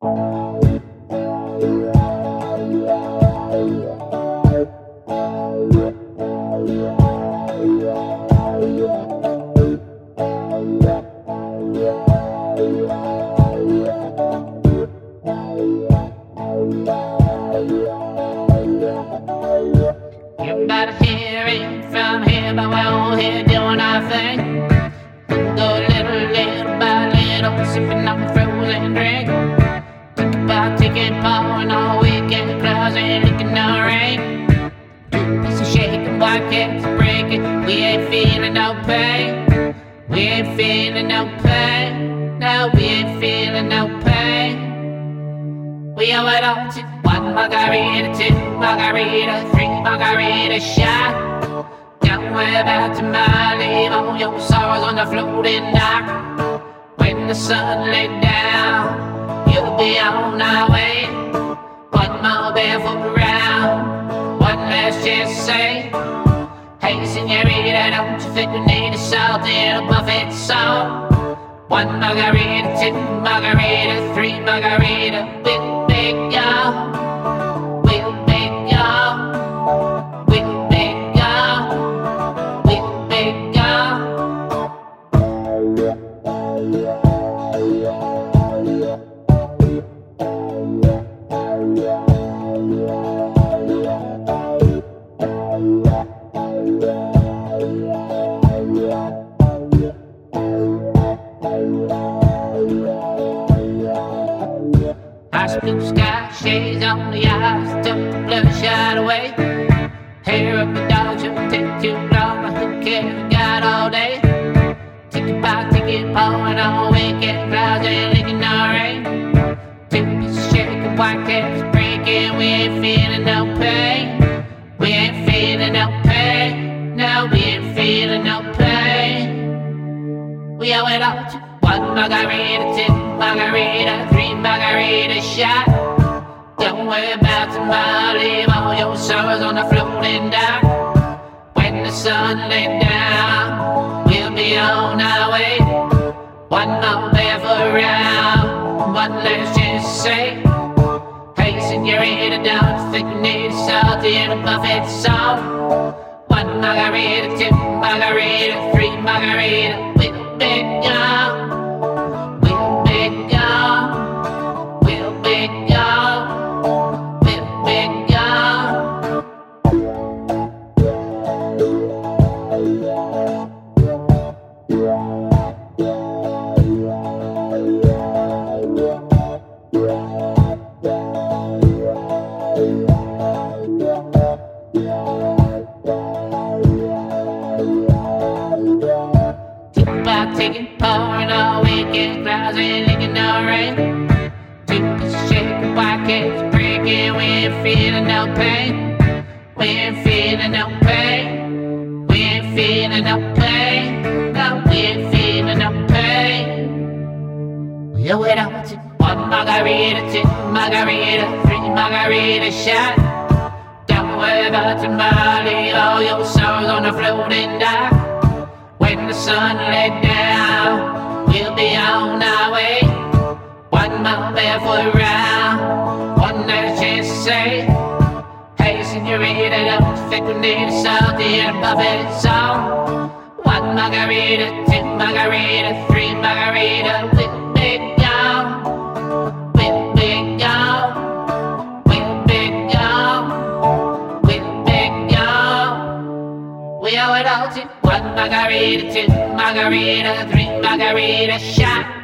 You better hear it from here, but we're all here doing our thing. Go little by little, sipping on a frozen drink. Think about taking part all weekend, closing, licking the rain. Piece of shaking, white cats breaking. We ain't feeling no pain. We ain't feeling no pain. No, we ain't feeling no pain. We owe it all to one margarita, two margarita, three margarita shot. Don't worry about tomorrow, leave all your sorrows on the floating dock. When the sun laid down, you'll be on our way. One more barefoot round, one last chance to say, hey senorita, don't you think we need a salt in a buffet song? One margarita, two margarita, three margarita, we'll be gone. We'll be gone. We'll be gone. We'll be gone. Ice blue sky, shades on the eyes, took the bloodshot away. Hair up the dogs, it'll take too long, but who cares, we got all day. Take a bite, take it pouring all weekend, clouds ain't licking no rain. Two pieces shaking, white caps breaking, we ain't feeling no pain. We ain't feeling no pain, no, we ain't feeling no pain. We owe it all to one margarita, two margarita, three margarita shot. Don't worry about tomorrow, leave all your sorrows on the floating dock. When the sun laid down, we'll be on our way. One more barefoot round, one last chance to say, hey senorita, don't you think we need a salty and a buffet song? One margarita, two margarita, three margarita, we'll be gone. We'll be gone. We'll be gone. We'll be gone. Think about taking pouring all weekend, clouds ain't licking no rain. Two pieces shaking, white cats breaking, we ain't feeling no pain. We ain't feeling no pain. We ain't feeling no pain. No, we ain't feeling no pain. We owe it all to one margarita, two margarita, three margarita shot. Don't worry about tomorrow, leave all your sorrows on the floating dock. When the sun laid down, we'll be on our way. One more barefoot round, one last chance to say, hey senorita, don't you think we need a salty and a buffet song? One margarita, two margarita, three margarita, we'll be gone. We'll be gone. We'll be gone. We'll be gone. We owe it all to one margarita, two margarita, three margarita shot.